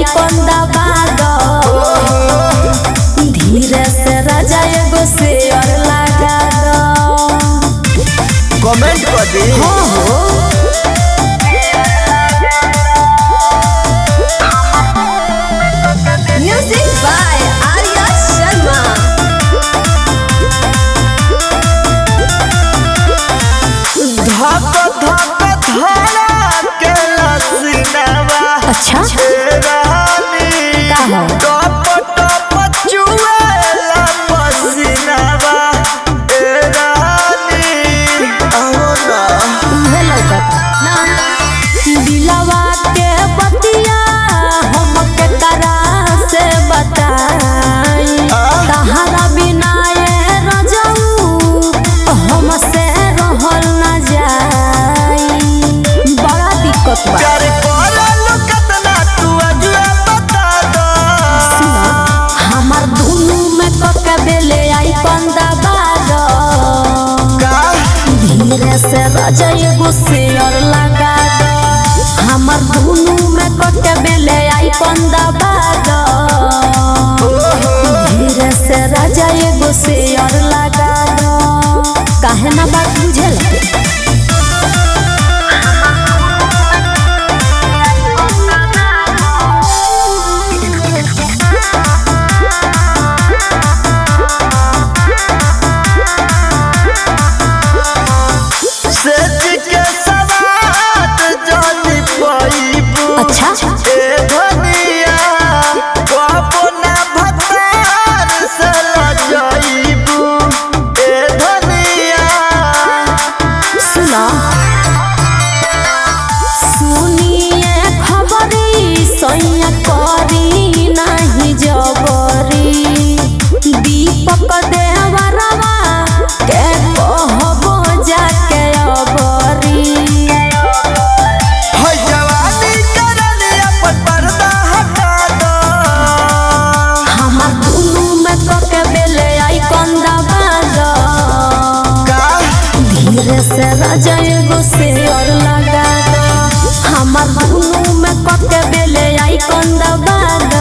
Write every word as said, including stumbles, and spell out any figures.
icon दबा दो धीरे से राजा एगो शेयर लगा दो कमेंट कर दे हो हो म्यूजिक बाय आर्या शर्मा धक धक धड़ा के लसीनावा अच्छा रानी का हो टप टप चुएला पसीनावा ए रानी आओ ना उहे लौकत ना दिलवा के बतिया हम के करा से बताई तहरा बिना ये रजऊ हम से रहल ना जाई बड़ा दिक्कत बा प्यार कोला कितना तू अजुए बता दो हमार धुनु में कके बेले आइकन दबा दो का धीरे से राजा एगो शेयर लगा दो हमार धुनु में कके बेले आइकन दबा दो धीरे से राजा एगो शेयर लगा दो काहे ना बात बुझेला सच के सवात जानी पाईबू अच्छा ए धनिया बाबू ना भतार से लजाईबू ए धनिया सुना सुनिए खबरी सैया करी नहीं जबरी दीपक देवरवा के कहबो जाके अबरी है जवानी करने अपन पर्दा हटा दो हमार दुनू में कके बेले आइकन दबा दो का धीरे से राजा एगो शेयर लगा दो हमार दुनू में कके बेले आइकन दबा दो